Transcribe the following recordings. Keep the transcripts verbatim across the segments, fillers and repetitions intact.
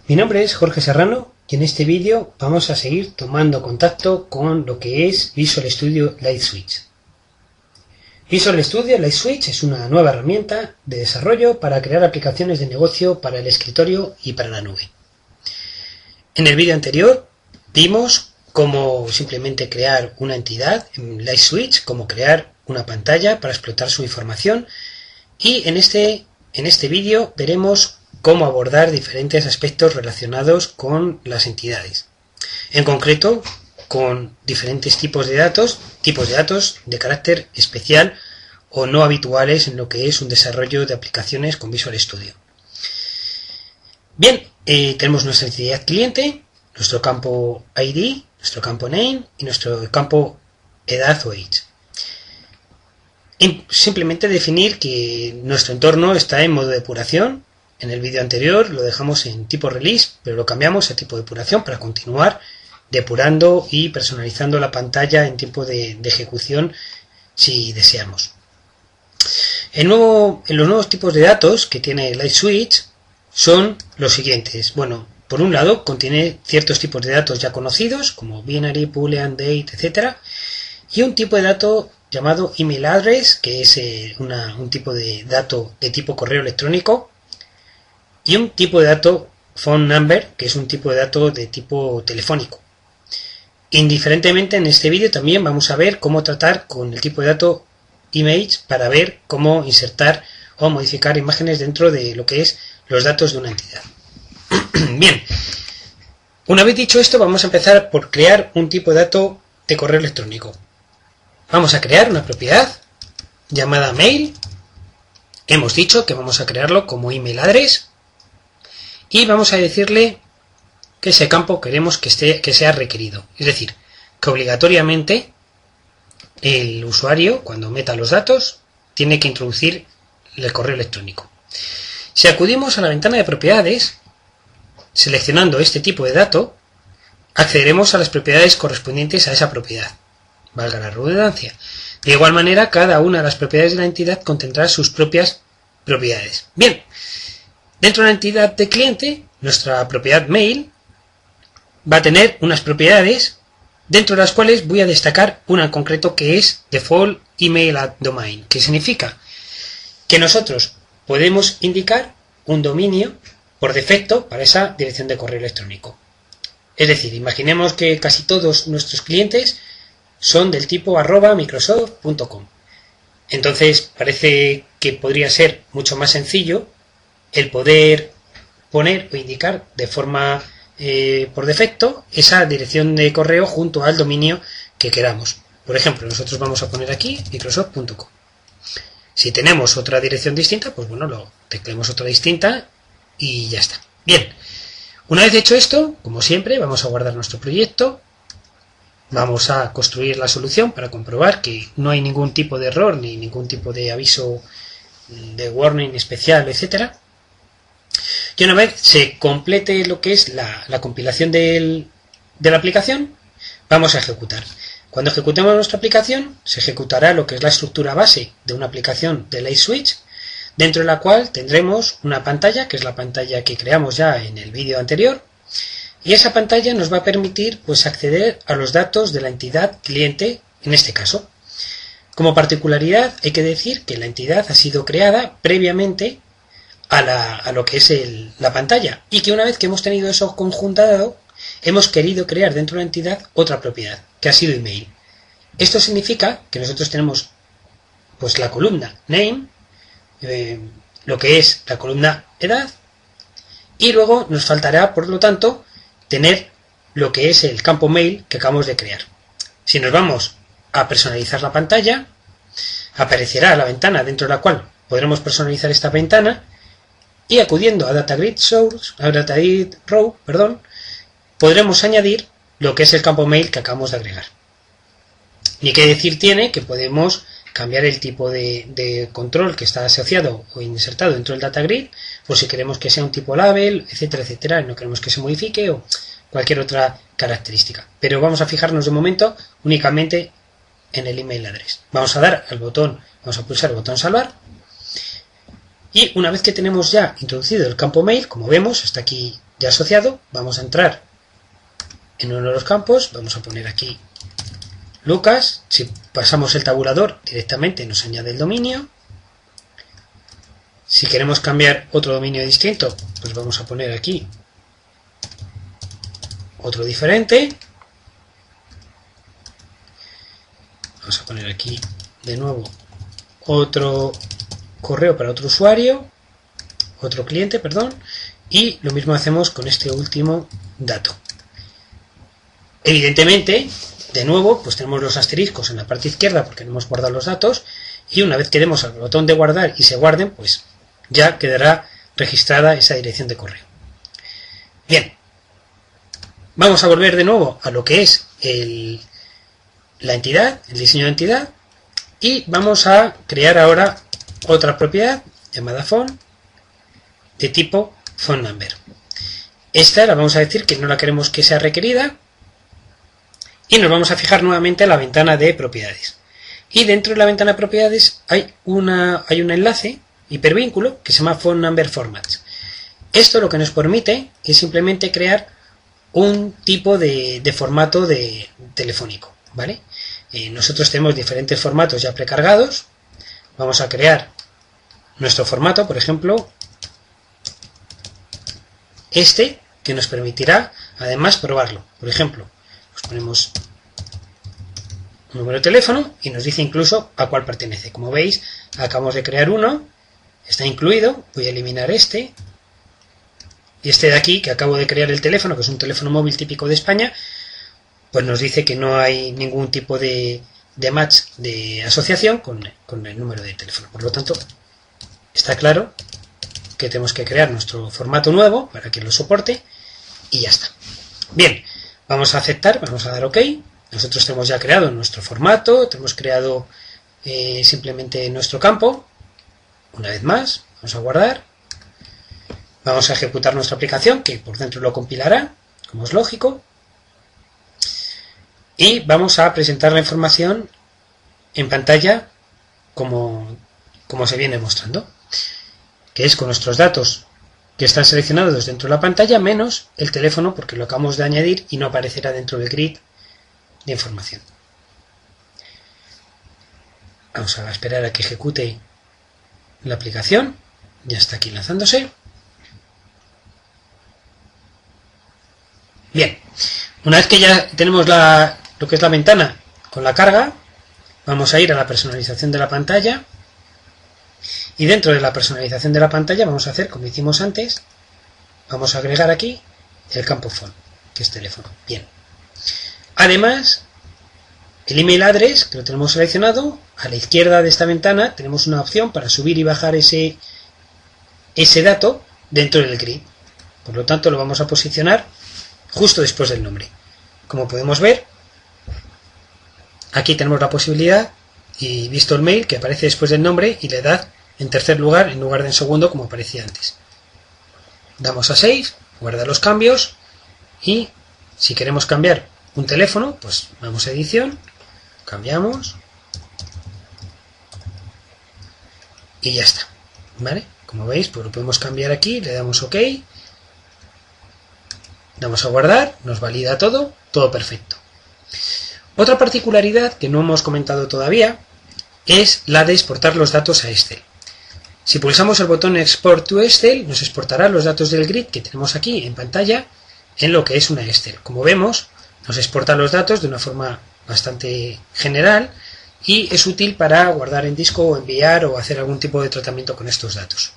Mi nombre es Jorge Serrano y en este vídeo vamos a seguir tomando contacto con lo que es Visual Studio Lightswitch. Visual Studio Lightswitch es una nueva herramienta de desarrollo para crear aplicaciones de negocio para el escritorio y para la nube. En el vídeo anterior vimos cómo simplemente crear una entidad en Lightswitch, cómo crear una pantalla para explotar su información, y en este, en este vídeo veremos cómo abordar diferentes aspectos relacionados con las entidades. En concreto, con diferentes tipos de datos, tipos de datos de carácter especial o no habituales en lo que es un desarrollo de aplicaciones con Visual Studio. Bien, eh, tenemos nuestra entidad cliente, nuestro campo I D, nuestro campo name y nuestro campo edad o age. Y simplemente definir que nuestro entorno está en modo depuración. En el vídeo anterior lo dejamos en tipo release, pero lo cambiamos a tipo depuración para continuar depurando y personalizando la pantalla en tiempo de, de ejecución si deseamos. El nuevo, en los nuevos tipos de datos que tiene Lightswitch son los siguientes. Bueno, por un lado contiene ciertos tipos de datos ya conocidos como binary, boolean, date, etcétera, y un tipo de dato llamado email address, que es eh, una, un tipo de dato de tipo correo electrónico, y un tipo de dato phone number, que es un tipo de dato de tipo telefónico. Indiferentemente, en este vídeo también vamos a ver cómo tratar con el tipo de dato image para ver cómo insertar o modificar imágenes dentro de lo que es los datos de una entidad. Bien, una vez dicho esto, vamos a empezar por crear un tipo de dato de correo electrónico. Vamos a crear una propiedad llamada mail. Hemos dicho que vamos a crearlo como email address. Y vamos a decirle que ese campo queremos que, esté, que sea requerido. Es decir, que obligatoriamente el usuario, cuando meta los datos, tiene que introducir el correo electrónico. Si acudimos a la ventana de propiedades, seleccionando este tipo de dato, accederemos a las propiedades correspondientes a esa propiedad. Valga la redundancia. De igual manera, cada una de las propiedades de la entidad contendrá sus propias propiedades. Bien. Dentro de la entidad de cliente, nuestra propiedad mail va a tener unas propiedades dentro de las cuales voy a destacar una en concreto que es default email at domain, que significa que nosotros podemos indicar un dominio por defecto para esa dirección de correo electrónico. Es decir, imaginemos que casi todos nuestros clientes son del tipo arroba microsoft punto com. Entonces parece que podría ser mucho más sencillo el poder poner o indicar de forma eh, por defecto esa dirección de correo junto al dominio que queramos. Por ejemplo, nosotros vamos a poner aquí microsoft punto com. Si tenemos otra dirección distinta, pues bueno, lo tecleamos otra distinta y ya está. Bien, una vez hecho esto, como siempre, vamos a guardar nuestro proyecto. Vamos a construir la solución para comprobar que no hay ningún tipo de error ni ningún tipo de aviso de warning especial, etcétera. Y una vez se complete lo que es la, la compilación del, de la aplicación, vamos a ejecutar. Cuando ejecutemos nuestra aplicación, se ejecutará lo que es la estructura base de una aplicación de Lightswitch, dentro de la cual tendremos una pantalla, que es la pantalla que creamos ya en el vídeo anterior, y esa pantalla nos va a permitir pues, acceder a los datos de la entidad cliente en este caso. Como particularidad, hay que decir que la entidad ha sido creada previamente A, la, a lo que es el, la pantalla, y que una vez que hemos tenido eso conjuntado, hemos querido crear dentro de la entidad otra propiedad, que ha sido email. Esto significa que nosotros tenemos pues la columna name, eh, lo que es la columna edad, y luego nos faltará, por lo tanto, tener lo que es el campo mail que acabamos de crear. Si nos vamos a personalizar la pantalla, aparecerá la ventana dentro de la cual podremos personalizar esta ventana. Y acudiendo a Data Grid Source, a Data Grid Row, perdón, podremos añadir lo que es el campo mail que acabamos de agregar. Y qué decir tiene que podemos cambiar el tipo de, de control que está asociado o insertado dentro del Data Grid, por si queremos que sea un tipo label, etcétera, etcétera, no queremos que se modifique o cualquier otra característica. Pero vamos a fijarnos de momento únicamente en el email address. Vamos a dar al botón, vamos a pulsar el botón salvar. Y una vez que tenemos ya introducido el campo mail, como vemos, está aquí ya asociado, vamos a entrar en uno de los campos, vamos a poner aquí Lucas, si pasamos el tabulador directamente nos añade el dominio. Si queremos cambiar otro dominio distinto, pues vamos a poner aquí otro diferente. Vamos a poner aquí de nuevo otro correo para otro usuario, otro cliente, perdón, y lo mismo hacemos con este último dato. Evidentemente, de nuevo, pues tenemos los asteriscos en la parte izquierda porque no hemos guardado los datos, y una vez que demos al botón de guardar y se guarden, pues ya quedará registrada esa dirección de correo. Bien, vamos a volver de nuevo a lo que es el, la entidad, el diseño de entidad, y vamos a crear ahora otra propiedad llamada phone de tipo phone number. Esta la vamos a decir que no la queremos que sea requerida, y nos vamos a fijar nuevamente en la ventana de propiedades. Y dentro de la ventana de propiedades hay, una, hay un enlace hipervínculo que se llama phone number formats. Esto lo que nos permite es simplemente crear un tipo de, de formato de telefónico, ¿vale? Eh, nosotros tenemos diferentes formatos ya precargados. Vamos a crear nuestro formato, por ejemplo, este, que nos permitirá además probarlo. Por ejemplo, nos ponemos un número de teléfono y nos dice incluso a cuál pertenece. Como veis, acabamos de crear uno, está incluido. Voy a eliminar este y este de aquí, que acabo de crear el teléfono, que es un teléfono móvil típico de España, pues nos dice que no hay ningún tipo de, de match de asociación con, con el número de teléfono. Por lo tanto, está claro que tenemos que crear nuestro formato nuevo para que lo soporte y ya está. Bien, vamos a aceptar, vamos a dar OK. Nosotros tenemos ya creado nuestro formato, tenemos creado eh, simplemente nuestro campo. Una vez más, vamos a guardar. Vamos a ejecutar nuestra aplicación, que por dentro lo compilará, como es lógico. Y vamos a presentar la información en pantalla como, como se viene mostrando, que es con nuestros datos que están seleccionados dentro de la pantalla, menos el teléfono, porque lo acabamos de añadir y no aparecerá dentro del grid de información. Vamos a esperar a que ejecute la aplicación. Ya está aquí lanzándose. Bien, una vez que ya tenemos la, lo que es la ventana con la carga, vamos a ir a la personalización de la pantalla. Y dentro de la personalización de la pantalla vamos a hacer como hicimos antes. Vamos a agregar aquí el campo phone, que es teléfono. Bien. Además, el email address, que lo tenemos seleccionado, a la izquierda de esta ventana tenemos una opción para subir y bajar ese, ese dato dentro del grid. Por lo tanto, lo vamos a posicionar justo después del nombre. Como podemos ver, aquí tenemos la posibilidad, y visto el mail, que aparece después del nombre y la edad en tercer lugar en lugar de en segundo, como aparecía antes. Damos a Save, guarda los cambios, y si queremos cambiar un teléfono, pues vamos a edición, cambiamos y ya está, ¿vale? Como veis, pues lo podemos cambiar aquí, le damos OK, damos a guardar, nos valida todo, todo perfecto. Otra particularidad que no hemos comentado todavía es la de exportar los datos a Excel. Si pulsamos el botón Export to Excel, nos exportará los datos del grid que tenemos aquí en pantalla en lo que es una Excel. Como vemos, nos exporta los datos de una forma bastante general y es útil para guardar en disco o enviar o hacer algún tipo de tratamiento con estos datos.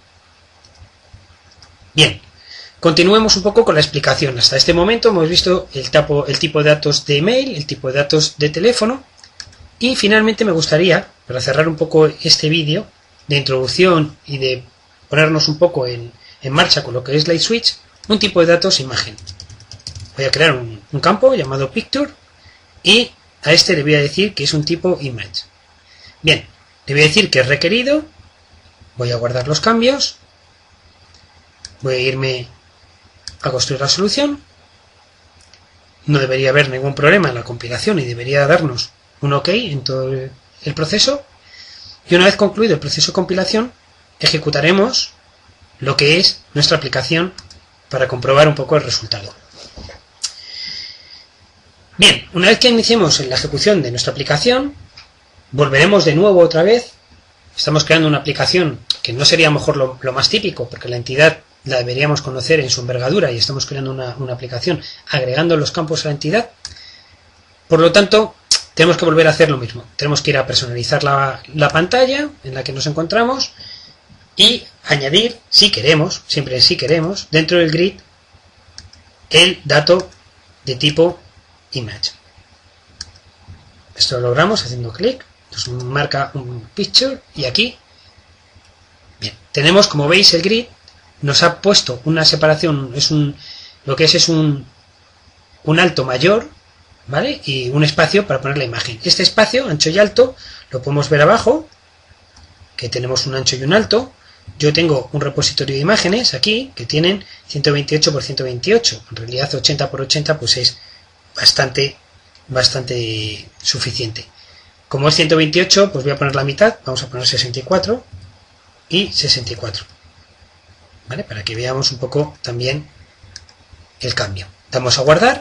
Bien, continuemos un poco con la explicación. Hasta este momento hemos visto el, tapo, el tipo de datos de email, el tipo de datos de teléfono, y finalmente me gustaría, para cerrar un poco este vídeo de introducción y de ponernos un poco en, en marcha con lo que es LightSwitch, un tipo de datos imagen. Voy a crear un, un campo llamado Picture y a este le voy a decir que es un tipo Image. Bien, le voy a decir que es requerido, voy a guardar los cambios, voy a irme a construir la solución. No debería haber ningún problema en la compilación y debería darnos un OK en todo el proceso. Y una vez concluido el proceso de compilación, ejecutaremos lo que es nuestra aplicación para comprobar un poco el resultado. Bien, una vez que iniciemos la ejecución de nuestra aplicación, volveremos de nuevo otra vez. Estamos creando una aplicación que no sería a lo mejor lo, lo más típico, porque la entidad la deberíamos conocer en su envergadura y estamos creando una, una aplicación agregando los campos a la entidad. Por lo tanto, tenemos que volver a hacer lo mismo. Tenemos que ir a personalizar la, la pantalla en la que nos encontramos y añadir, si queremos, siempre si queremos, dentro del grid, el dato de tipo image. Esto lo logramos haciendo clic, nos marca un picture y aquí, bien, tenemos, como veis, el grid nos ha puesto una separación, es un, lo que es es un, un alto mayor, ¿vale? Y un espacio para poner la imagen. Este espacio, ancho y alto, lo podemos ver abajo, que tenemos un ancho y un alto. Yo tengo un repositorio de imágenes aquí, que tienen ciento veintiocho por ciento veintiocho. En realidad ochenta por ochenta pues es bastante, bastante suficiente. Como es ciento veintiocho, pues voy a poner la mitad, vamos a poner sesenta y cuatro y sesenta y cuatro. ¿Vale? Para que veamos un poco también el cambio. Damos a guardar.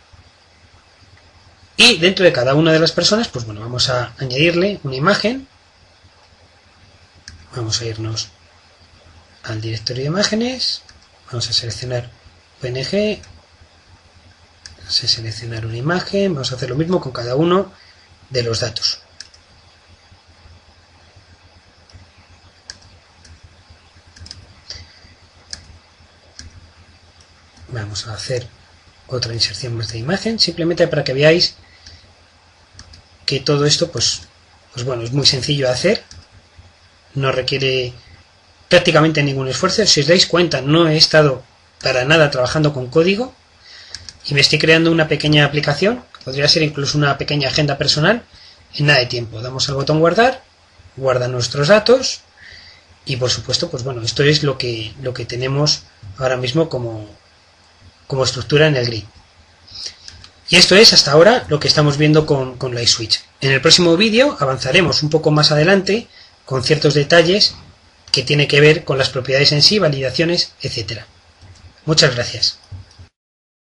Y dentro de cada una de las personas, pues bueno, vamos a añadirle una imagen. Vamos a irnos al directorio de imágenes. Vamos a seleccionar P N G. Vamos a seleccionar una imagen. Vamos a hacer lo mismo con cada uno de los datos. Vamos a hacer otra inserción más de imagen, simplemente para que veáis que todo esto pues, pues bueno, es muy sencillo de hacer, no requiere prácticamente ningún esfuerzo. Si os dais cuenta, no he estado para nada trabajando con código y me estoy creando una pequeña aplicación, que podría ser incluso una pequeña agenda personal, en nada de tiempo. Damos al botón guardar, guarda nuestros datos y por supuesto, pues bueno, esto es lo que, lo que tenemos ahora mismo como, como estructura en el grid. Y esto es hasta ahora lo que estamos viendo con, con LightSwitch. En el próximo vídeo avanzaremos un poco más adelante con ciertos detalles que tiene que ver con las propiedades en sí, validaciones, etcétera. Muchas gracias.